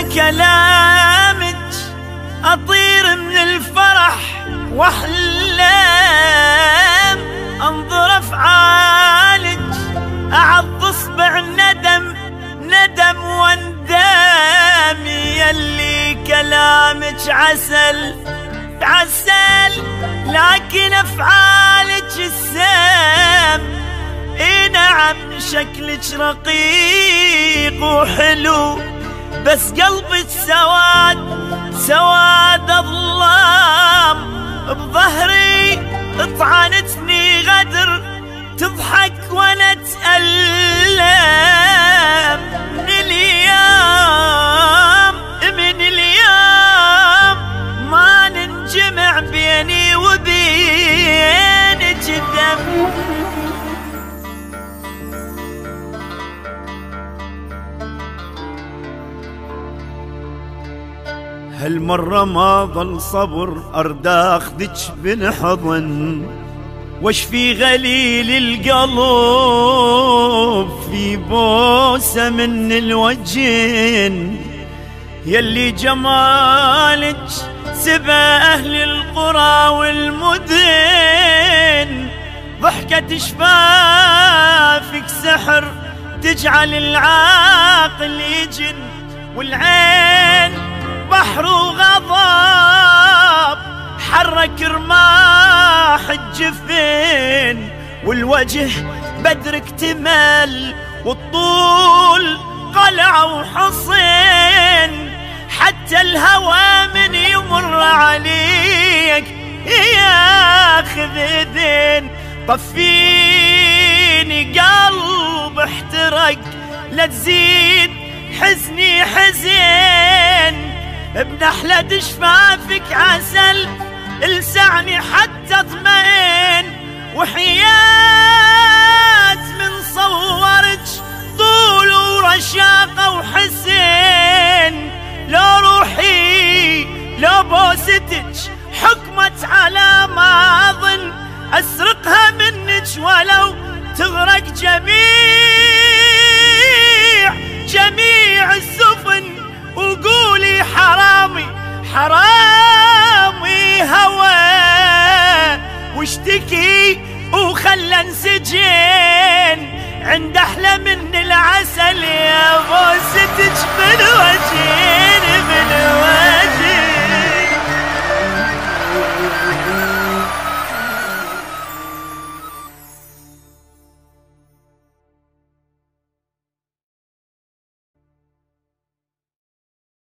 كلامك أطير من الفرح وأحلام، أنظر أفعالك أعض أصبع ندم واندام. يلي كلامك عسل لكن أفعالك السام. إي نعم شكلك رقيق وحلو، بس قلبك سواد الظلام. بظهري طعنتني غدر، تضحك وانا اتألم. من اليوم ما ننجمع بيني وبينك الدم. هالمرة ما ظل صبر، أرد أخذك بالحضن واشفي غليل القلب في بوسة من الوجين. يلي جمالك سبى أهل القرى والمدن، ضحكة شفافك سحر تجعل العاقل يجن. والعين بحر وغضب حرك رماح الجفين، والوجه بدر اكتمل والطول قلع وحصين. حتى الهوى من يمر عليك ياخذ اذن. طفيني قلب احترق لا تزيد حزني حزين. بنحلة شفافك عسل السعني حتى اطمئن. وحياة من صورك طول ورشاقة وحسين. لو روحي لو بوستك حكمت على ما اظن، اسرقها منك ولو تغرق جميع السفن. وقولي حرامي